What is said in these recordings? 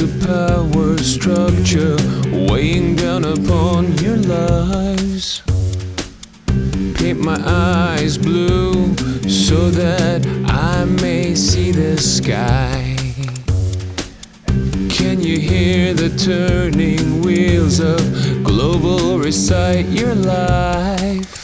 the power structure weighing down upon your lives. Paint my eyes blue so that I may see the sky. Can you hear the turning wheels of global recite your life?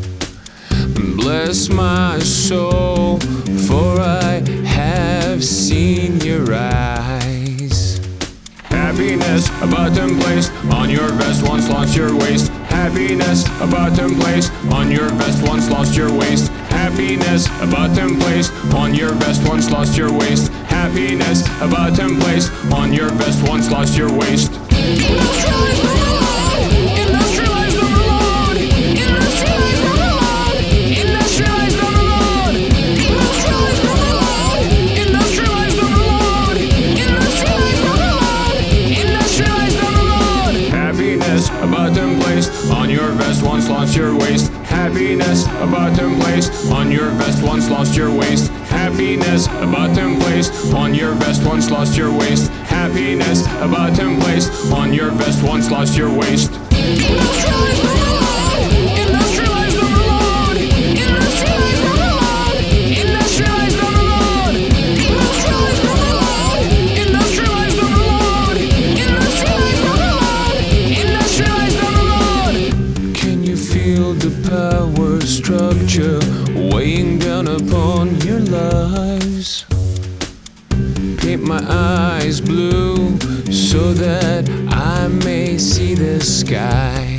Bless my soul, for I have seen your eyes. Happiness, a button placed on your vest, once lost your waist. Happiness, a button placed on your vest, once lost your waist. Happiness, a button placed on your vest, once lost your waist. Happiness, a button placed on your vest, once lost your waist. Industrialized overload! Industrialized overload! Industrialized overload! Industrialized overload! Industrialized overload! Industrialized overload! Industrialized overload! Industrialized overload! Happiness, a button placed on your vest, once lost your waist. Happiness, a button placed on your vest, once lost your waist. Happiness, a button placed on your vest, once lost your waist. Happiness, a button placed on your vest, once lost your waist. Industrialized overload! Industrialized overload! Industrialized overload! Industrialized overload! Industrialized overload! Industrialized overload! Industrialized overload! Industrialized overload! Can you feel the power structure weighing down upon your lives? Paint my eyes blue so that I may see the sky.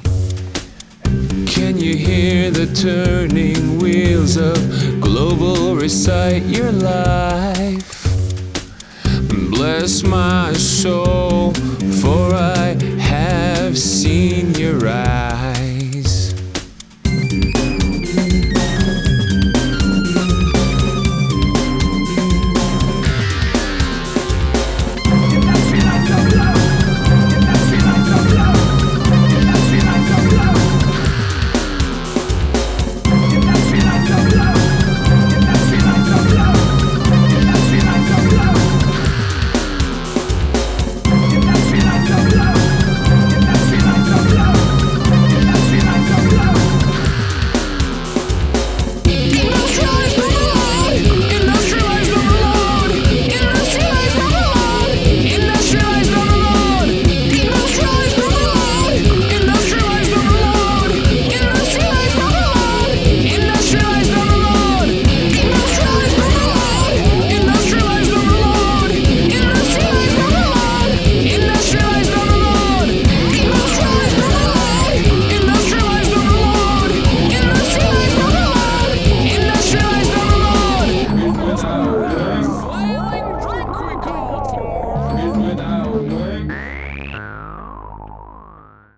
Can you hear the turning wheels of global recite your life? Bless my soul, for I have seen your eyes.